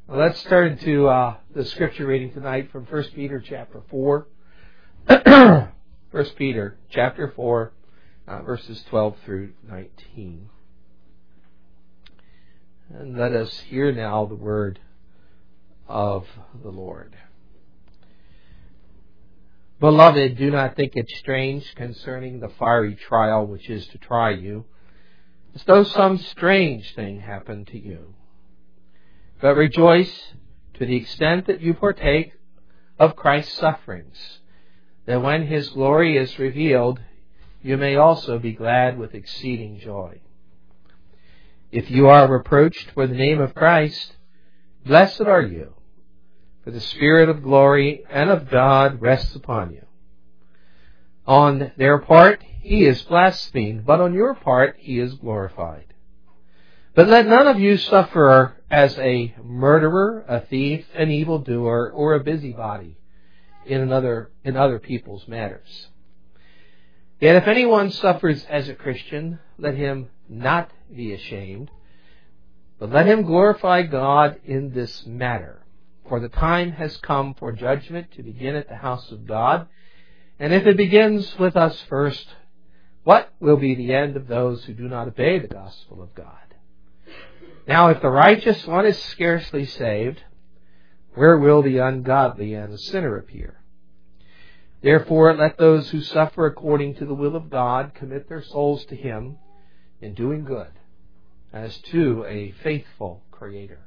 Well, let's turn to the scripture reading tonight from 1 Peter chapter 4. 1 Peter chapter 4, verses 12 through 19. And let us hear now the word of the Lord. Beloved, do not think it strange concerning the fiery trial which is to try you, as though some strange thing happened to you. But rejoice to the extent that you partake of Christ's sufferings, that when His glory is revealed, you may also be glad with exceeding joy. If you are reproached for the name of Christ, blessed are you, for the Spirit of glory and of God rests upon you. On their part, He is blasphemed, but on your part, He is glorified. But let none of you suffer as a murderer, a thief, an evildoer, or a busybody in other people's matters. Yet if anyone suffers as a Christian, let him not be ashamed, but let him glorify God in this matter. For the time has come for judgment to begin at the house of God. And if it begins with us first, what will be the end of those who do not obey the gospel of God? Now, if the righteous one is scarcely saved, where will the ungodly and the sinner appear? Therefore, let those who suffer according to the will of God commit their souls to Him in doing good, as to a faithful Creator.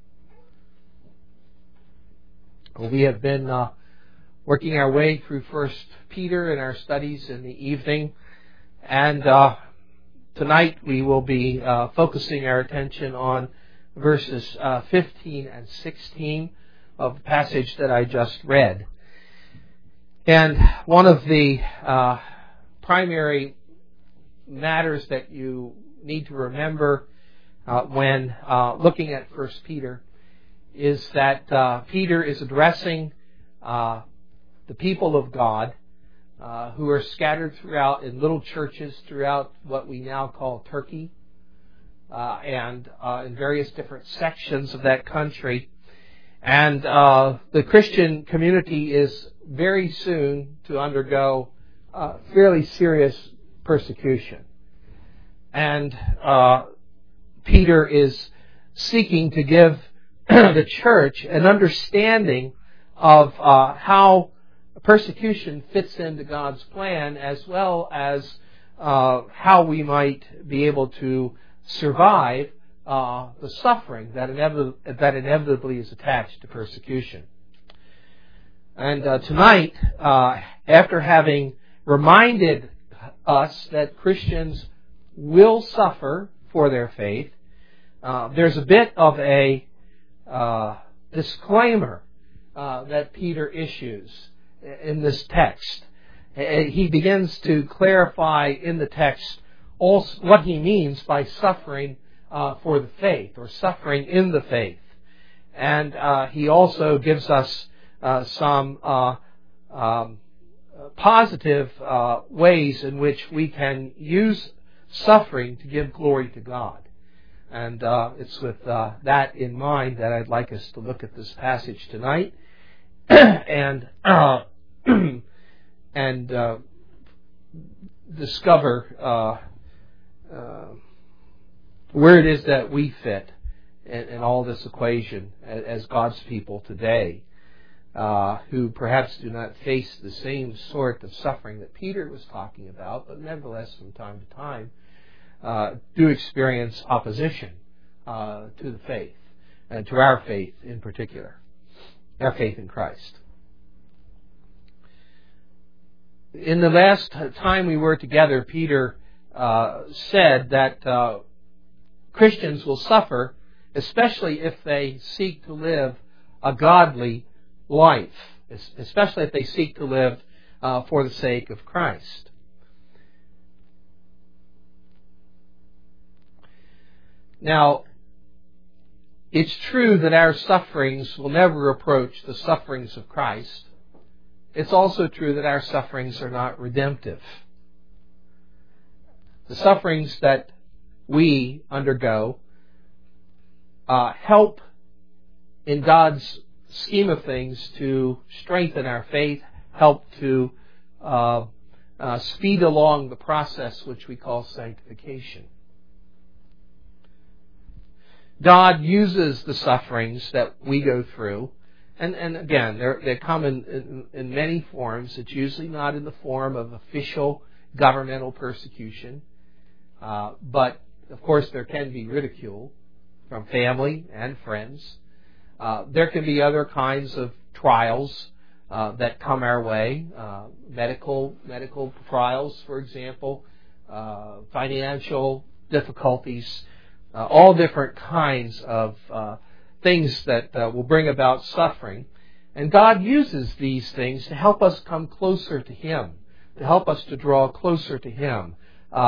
Well, we have been working our way through 1 Peter in our studies in the evening, and tonight we will be focusing our attention on verses 15 and 16 of the passage that I just read. And one of the primary matters that you need to remember when looking at 1 Peter is that Peter is addressing the people of God who are scattered throughout in little churches throughout what we now call Turkey and in various different sections of that country. And the Christian community is very soon to undergo fairly serious persecution. And Peter is seeking to give the church an understanding of how persecution fits into God's plan, as well as how we might be able to survive the suffering that inevitably is attached to persecution. And tonight, after having reminded us that Christians will suffer for their faith, there's a bit of a disclaimer that Peter issues in this text. He begins to clarify in the text also what he means by suffering for the faith, or suffering in the faith. And he also gives us some positive ways in which we can use suffering to give glory to God. And it's with that in mind that I'd like us to look at this passage tonight and discover where it is that we fit in all this equation as God's people today, who perhaps do not face the same sort of suffering that Peter was talking about, but nevertheless from time to time do experience opposition to the faith, and to our faith in particular, our faith in Christ. In the last time we were together, Peter said that Christians will suffer, especially if they seek to live a godly life, especially if they seek to live for the sake of Christ. Now, it's true that our sufferings will never approach the sufferings of Christ. It's also true that our sufferings are not redemptive. The sufferings that we undergo help in God's scheme of things to strengthen our faith, help to speed along the process which we call sanctification. God uses the sufferings that we go through, and again, they come in many forms. It's usually not in the form of official governmental persecution, but of course there can be ridicule from family and friends. There can be other kinds of trials that come our way, medical trials, for example, financial difficulties, all different kinds of things that will bring about suffering. And God uses these things to help us come closer to Him, to help us to draw closer to Him.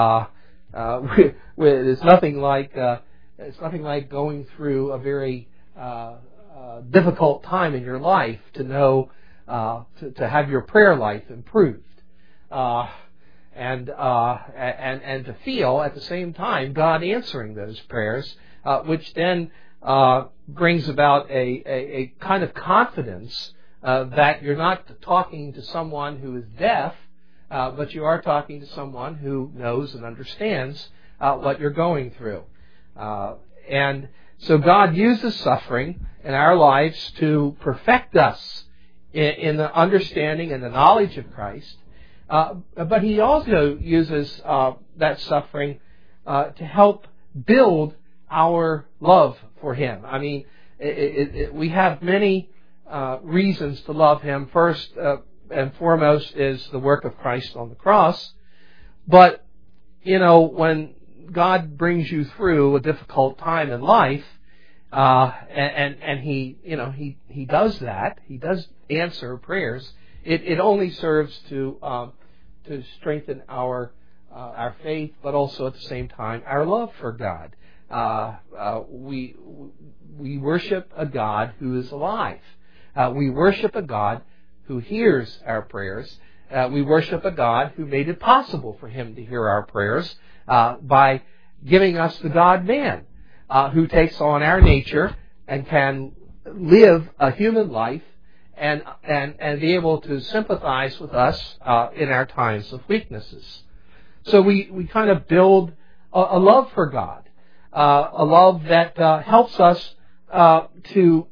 It's nothing like going through a very difficult time in your life to know to have your prayer life improved, and to feel at the same time God answering those prayers, which then brings about a kind of confidence that you're not talking to someone who is deaf, but you are talking to someone who knows and understands what you're going through. And so God uses suffering in our lives to perfect us in the understanding and the knowledge of Christ. But He also uses that suffering to help build our love for Him. I mean, we have many reasons to love Him. First and foremost is the work of Christ on the cross. But, when God brings you through a difficult time in life, and He does that, He does answer prayers, it only serves to strengthen our faith, but also at the same time our love for God. We worship a God who is alive. We worship a God who hears our prayers. We worship a God who made it possible for Him to hear our prayers by giving us the God-man who takes on our nature and can live a human life and be able to sympathize with us in our times of weaknesses. So we kind of build a love for God, a love that helps us to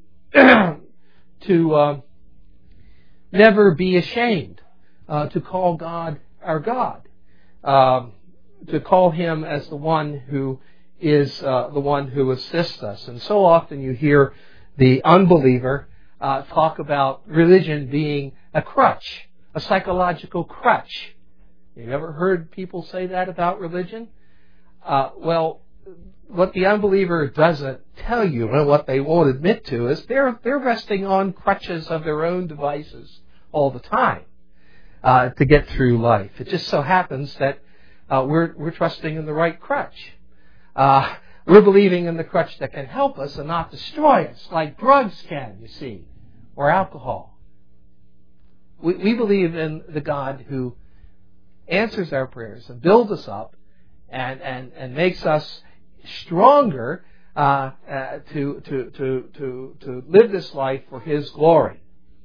never be ashamed to call God our God, to call Him as the one who is the one who assists us. And so often you hear the unbeliever talk about religion being a crutch, a psychological crutch. You ever heard people say that about religion? Well, what the unbeliever doesn't tell you, and what they won't admit to, is they're resting on crutches of their own devices all the time to get through life. It just so happens that we're trusting in the right crutch. We're believing in the crutch that can help us and not destroy us, like drugs can, you see, or alcohol. We believe in the God who answers our prayers and builds us up and makes us stronger to live this life for His glory.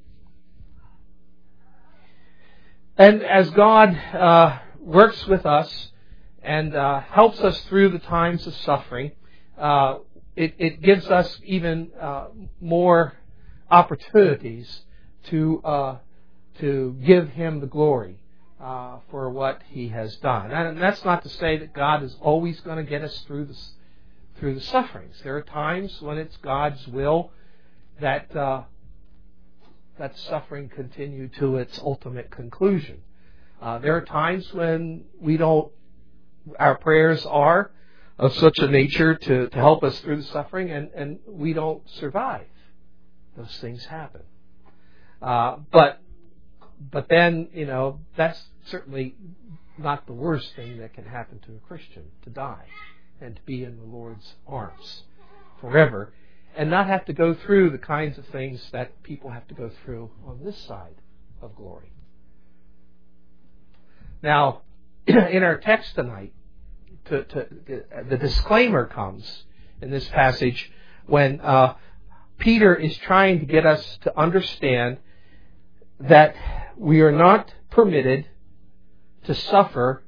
And as God works with us and helps us through the times of suffering, it gives us even more opportunities to give Him the glory for what He has done. And that's not to say that God is always going to get us through the sufferings. There are times when it's God's will that that suffering continue to its ultimate conclusion. There are times when our prayers are of such a nature to help us through the suffering, and we don't survive. Those things happen. But then, that's certainly not the worst thing that can happen to a Christian, to die and to be in the Lord's arms forever and not have to go through the kinds of things that people have to go through on this side of glory. Now, in our text tonight, the disclaimer comes in this passage when Peter is trying to get us to understand that we are not permitted to suffer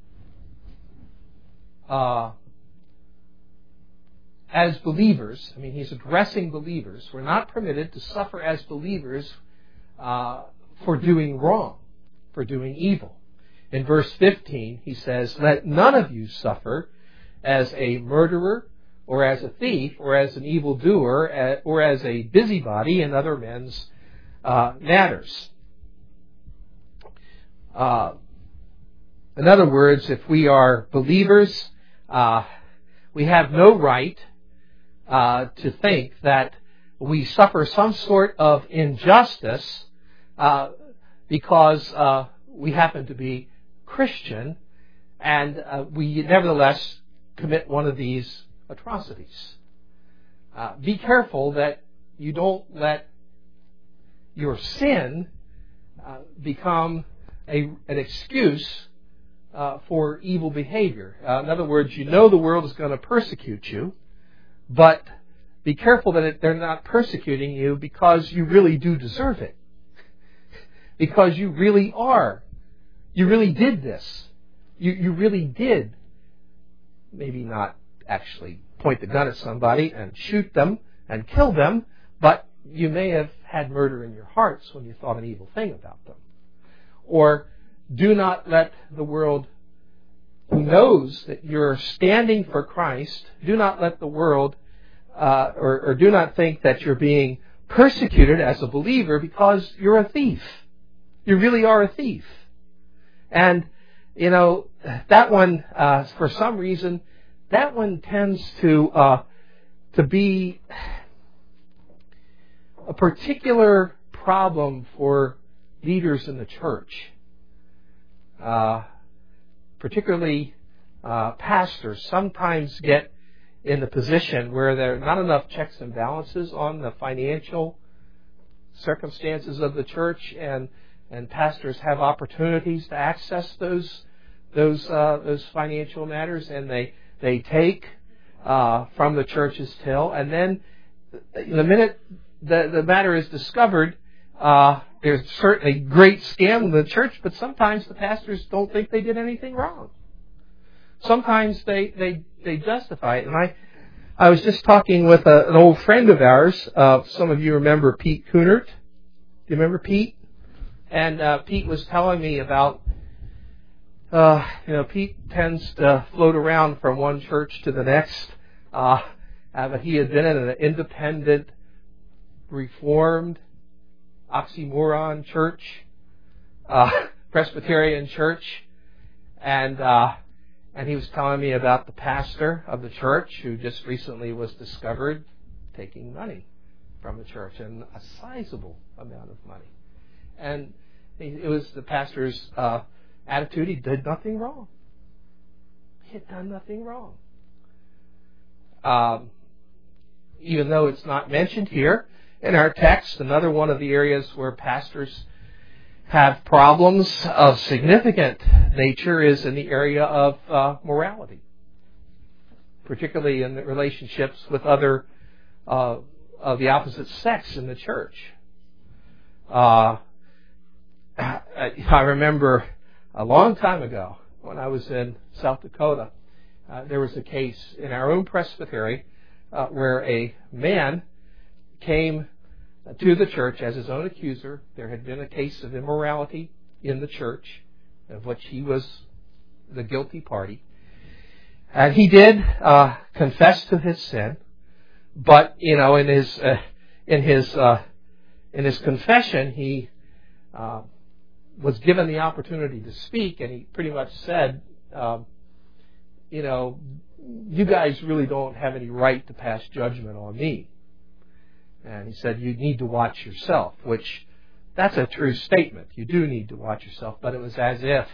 as believers. I mean, he's addressing believers. We're not permitted to suffer as believers for doing wrong, for doing evil. In verse 15, he says, "Let none of you suffer as a murderer, or as a thief, or as an evildoer, or as a busybody in other men's matters." In other words, if we are believers, we have no right to think that we suffer some sort of injustice because we happen to be Christian, and we nevertheless commit one of these atrocities. Be careful that you don't let your sin become an excuse for evil behavior. In other words, you know the world is going to persecute you, but be careful that they're not persecuting you because you really do deserve it. Because you really are. You really did this. You really did maybe not actually point the gun at somebody and shoot them and kill them, but you may have had murder in your hearts when you thought an evil thing about them. Or do not let the world who knows that you're standing for Christ, do not let the world or do not think that you're being persecuted as a believer because you're a thief. You really are a thief. And, you know, that one, for some reason, that one tends to be a particular problem for leaders in the church. Particularly pastors sometimes get in the position where there are not enough checks and balances on the financial circumstances of the church, and pastors have opportunities to access those financial matters, and they take from the church's till, and then the minute the matter is discovered, there's certainly great scam in the church, but sometimes the pastors don't think they did anything wrong. Sometimes they justify it. And I was just talking with an old friend of ours. Some of you remember Pete Kunert. Do you remember Pete? And Pete was telling me about, Pete tends to float around from one church to the next. But he had been in an independent, Reformed, oxymoron church, Presbyterian church, and he was telling me about the pastor of the church who just recently was discovered taking money from the church, and a sizable amount of money. And it was the pastor's attitude. He did nothing wrong. He had done nothing wrong. Even though it's not mentioned here in our text, another one of the areas where pastors have problems of significant nature is in the area of morality, particularly in the relationships with other of the opposite sex in the church. I remember a long time ago when I was in South Dakota, there was a case in our own presbytery where a man came to the church as his own accuser. There had been a case of immorality in the church, of which he was the guilty party. And he did confess to his sin, but in his confession, he was given the opportunity to speak, and he pretty much said, you guys really don't have any right to pass judgment on me. And he said, you need to watch yourself, which that's a true statement. You do need to watch yourself. But it was as if,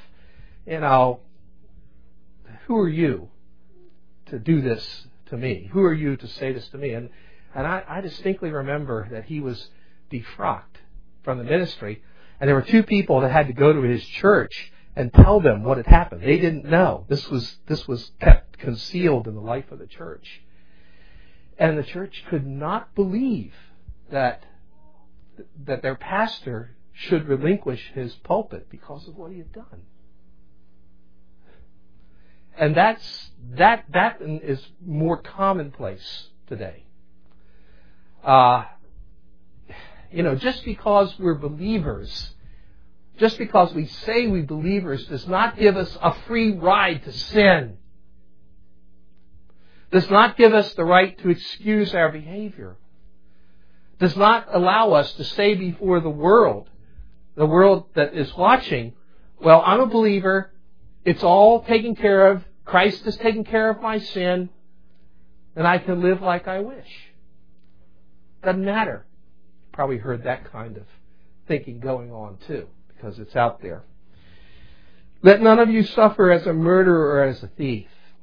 who are you to do this to me? Who are you to say this to me? And I distinctly remember that he was defrocked from the ministry. And there were two people that had to go to his church and tell them what had happened. They didn't know. This was kept concealed in the life of the church. And the church could not believe that their pastor should relinquish his pulpit because of what he had done. And that is more commonplace today. Just because we're believers, just because we say we believers, does not give us a free ride to sin. Does not give us the right to excuse our behavior. Does not allow us to say before the world that is watching, well, I'm a believer, it's all taken care of, Christ has taken care of my sin, and I can live like I wish. Doesn't matter. Probably heard that kind of thinking going on too, because it's out there. Let none of you suffer as a murderer or as a thief,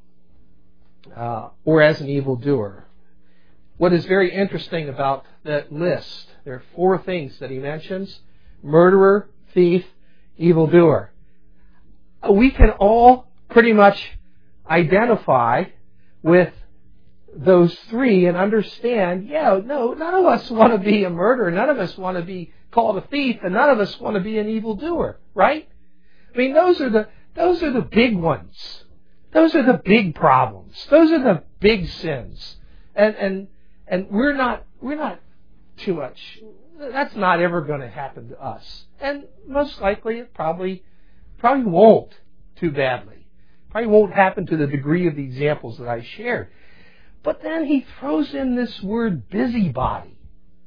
or as an evildoer. What is very interesting about that list, there are 4 things that he mentions: murderer, thief, evildoer. We can all pretty much identify with those 3 and understand, none of us want to be a murderer, none of us want to be called a thief, and none of us want to be an evildoer, right? I mean, those are the big ones. Those are the big problems. Those are the big sins. And we're not too much. That's not ever going to happen to us. And most likely it probably won't too badly. Probably won't happen to the degree of the examples that I shared. But then he throws in this word busybody.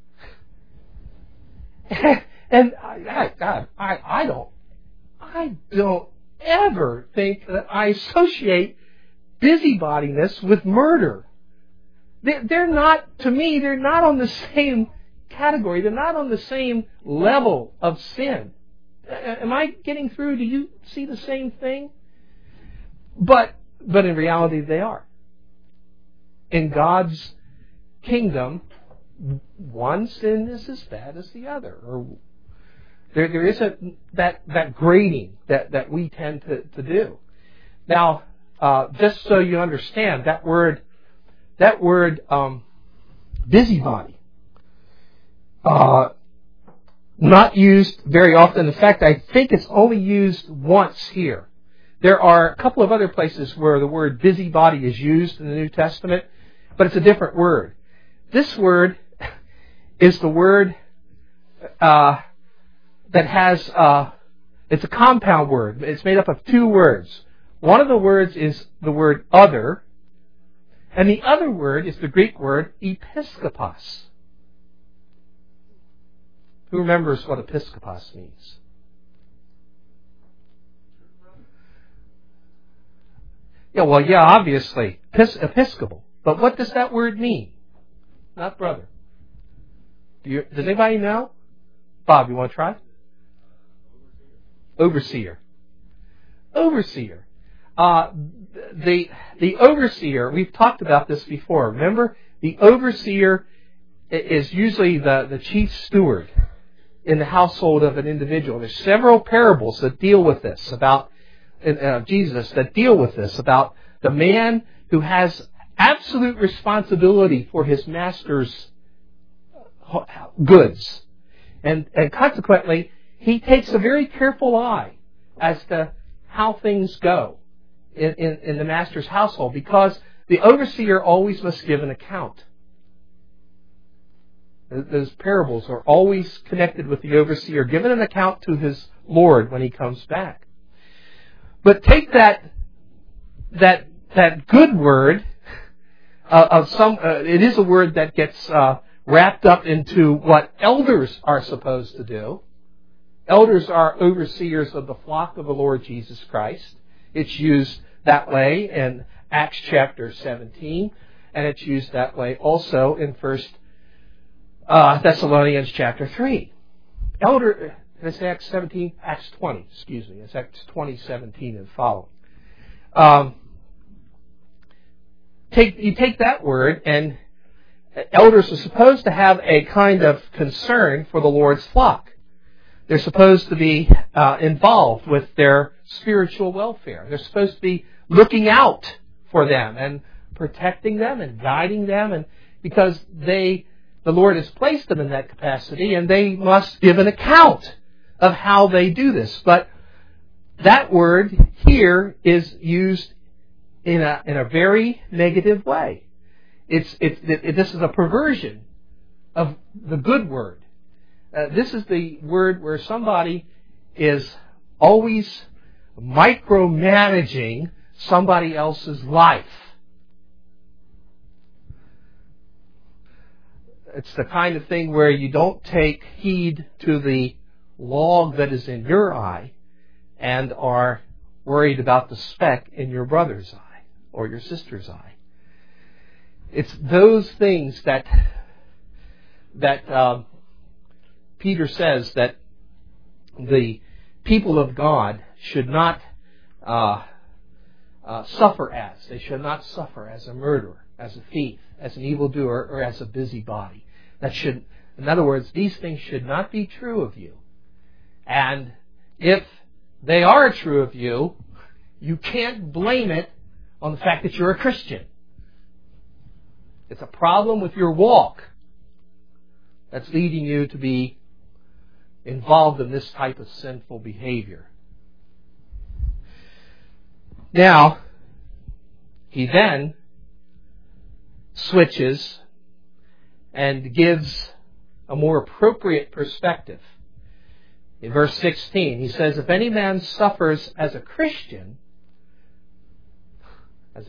And I don't ever think that I associate busybodiness with murder. They're not, to me, they're not on the same category. They're not on the same level of sin. Am I getting through? Do you see the same thing? But in reality, they are. In God's kingdom, one sin is as bad as the other. Or there is that grading that we tend to do. Now, just so you understand, that word busybody, not used very often. In fact, I think it's only used once here. There are a couple of other places where the word busybody is used in the New Testament, but it's a different word. This word is the word that has, it's a compound word. It's made up of 2 words. One of the words is the word other, and the other word is the Greek word episkopos. Who remembers what episkopos means? Obviously, episcopal. But what does that word mean? Not brother. Does anybody know? Bob, you want to try? Overseer. Overseer. The overseer, we've talked about this before. Remember, the overseer is usually the chief steward in the household of an individual. There's several parables that deal with this about Jesus that deal with this about the man who has absolute responsibility for his master's goods, and consequently he takes a very careful eye as to how things go in the master's household, because the overseer always must give an account. Those parables are always connected with the overseer giving an account to his Lord when he comes back. But take that good word of some. It is a word that gets wrapped up into what elders are supposed to do. Elders are overseers of the flock of the Lord Jesus Christ. It's used that way in Acts chapter 17, and it's used that way also in 1 Thessalonians chapter 3. It's Acts 17, Acts 20, excuse me. It's Acts 20, 17 and following. You take that word, and elders are supposed to have a kind of concern for the Lord's flock. They're supposed to be involved with their spiritual welfare. They're supposed to be looking out for them and protecting them and guiding them, and because the the Lord has placed them in that capacity, and they must give an account of how they do this. But that word here is used in a very negative way. This is a perversion of the good word. This is the word where somebody is always micromanaging somebody else's life. It's the kind of thing where you don't take heed to the log that is in your eye and are worried about the speck in your brother's eye or your sister's eye. It's those things that Peter says that the people of God should not suffer as. They should not suffer as a murderer, as a thief, as an evildoer, or as a busybody. In other words, these things should not be true of you. And if they are true of you, you can't blame it on the fact that you're a Christian. It's a problem with your walk that's leading you to be involved in this type of sinful behavior. Now, he then switches and gives a more appropriate perspective. In verse 16, he says, if any man suffers as a Christian, as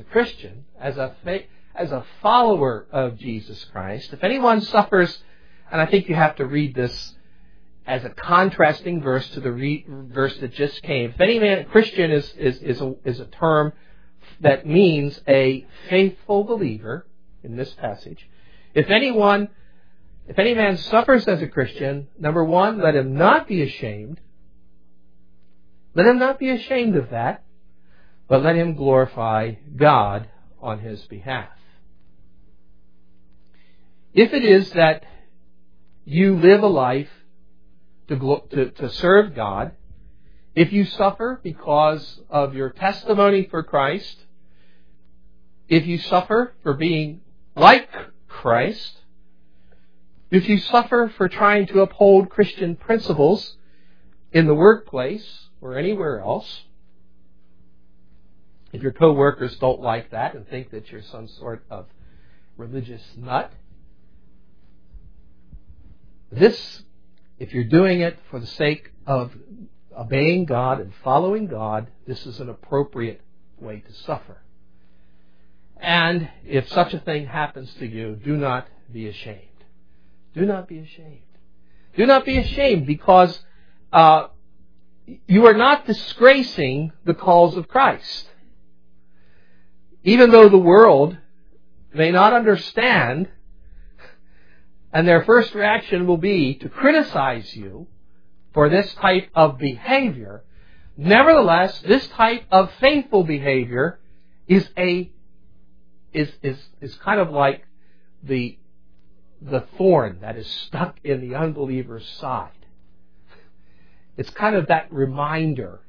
a follower of Jesus Christ, if anyone suffers, and I think you have to read this as a contrasting verse to the verse that just came. If any man, Christian is a term that means a faithful believer in this passage. If any man suffers as a Christian, number one, let him not be ashamed. Let him not be ashamed of that, but let him glorify God on his behalf. If it is that you live a life to serve God, if you suffer because of your testimony for Christ, if you suffer for being like Christ, if you suffer for trying to uphold Christian principles in the workplace or anywhere else, if your co-workers don't like that and think that you're some sort of religious nut, if you're doing it for the sake of obeying God and following God, this is an appropriate way to suffer. And if such a thing happens to you, do not be ashamed. Do not be ashamed. Do not be ashamed, because you are not disgracing the cause of Christ. Even though the world may not understand, and their first reaction will be to criticize you for this type of behavior, nevertheless, this type of faithful behavior is kind of like the thorn that is stuck in the unbeliever's side. It's kind of that reminder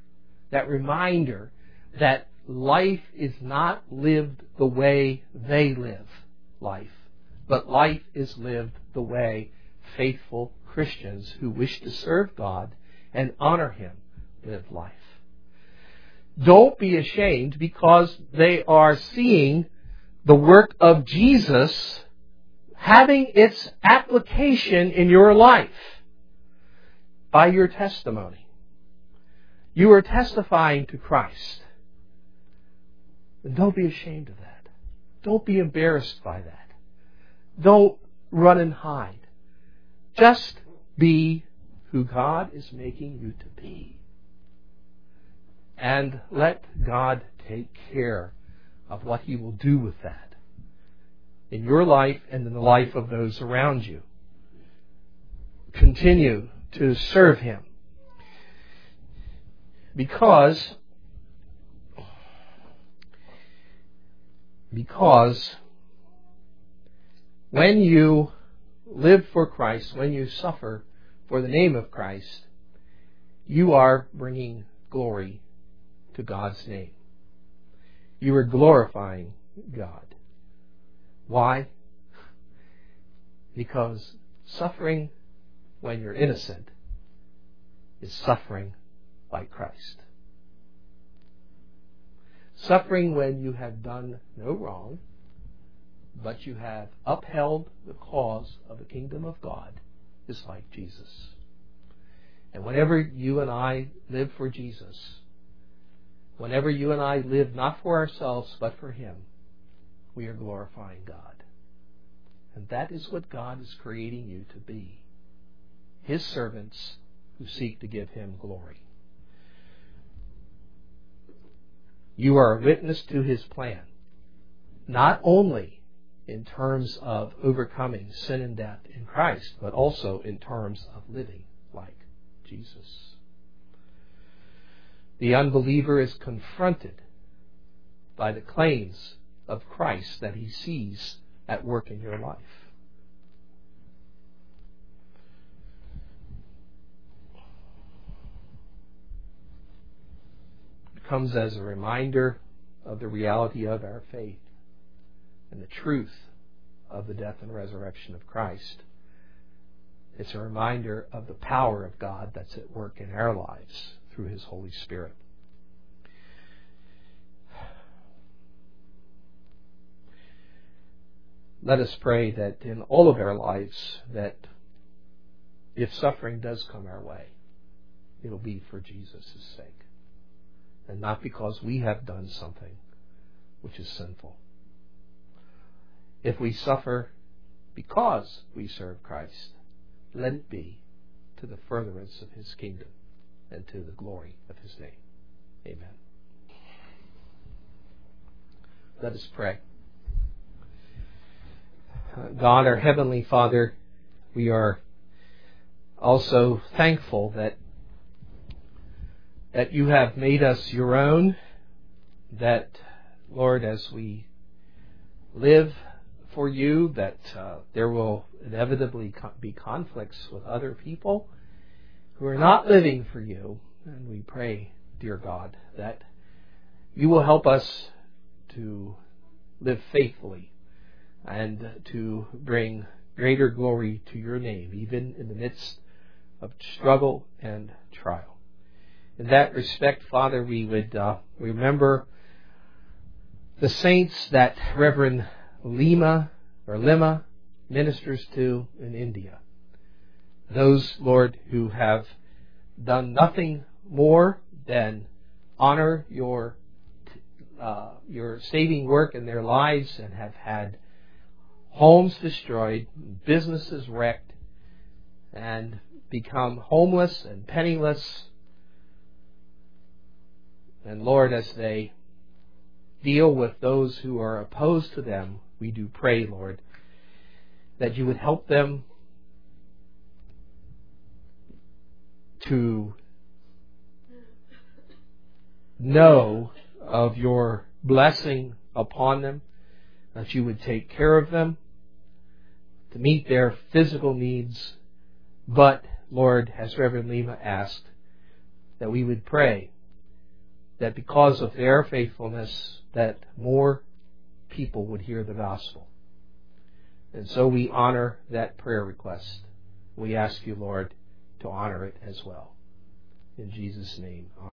that life is not lived the way they live life, but life is lived the way faithful Christians who wish to serve God and honor Him live life. Don't be ashamed, because they are seeing the work of Jesus having its application in your life by your testimony. You are testifying to Christ. And don't be ashamed of that. Don't be embarrassed by that. Don't run and hide. Just be who God is making you to be. And let God take care of what He will do with that in your life and in the life of those around you. Continue to serve Him. Because when you live for Christ, when you suffer for the name of Christ, you are bringing glory to God's name. You are glorifying God. Why? Because suffering when you're innocent is suffering like Christ. Suffering when you have done no wrong, but you have upheld the cause of the kingdom of God, is like Jesus. And whenever you and I live for Jesus, whenever you and I live not for ourselves but for Him, we are glorifying God. And that is what God is creating you to be. His servants who seek to give Him glory. You are a witness to His plan, not only in terms of overcoming sin and death in Christ, but also in terms of living like Jesus. The unbeliever is confronted by the claims of Christ that he sees at work in your life. It comes as a reminder of the reality of our faith and the truth of the death and resurrection of Christ. It's a reminder of the power of God that's at work in our lives through His Holy Spirit. Let us pray that in all of our lives, that if suffering does come our way, it'll be for Jesus' sake, and not because we have done something which is sinful. If we suffer because we serve Christ, let it be to the furtherance of His kingdom and to the glory of His name. Amen. Let us pray. God, our Heavenly Father, we are also thankful that You have made us Your own, that, Lord, as we live for You, that there will inevitably be conflicts with other people who are not living for You. And we pray, dear God, that You will help us to live faithfully and to bring greater glory to Your name, even in the midst of struggle and trial. In that respect, Father, we would remember the saints that Reverend Lima ministers to in India. Those, Lord, who have done nothing more than honor Your saving work in their lives and have had homes destroyed, businesses wrecked, and become homeless and penniless. And Lord, as they deal with those who are opposed to them, we do pray, Lord, that You would help them to know of Your blessing upon them, that You would take care of them, to meet their physical needs. But, Lord, as Reverend Lima asked, that we would pray that because of their faithfulness, that more people would hear the gospel. And so we honor that prayer request. We ask You, Lord, to honor it as well. In Jesus' name, amen.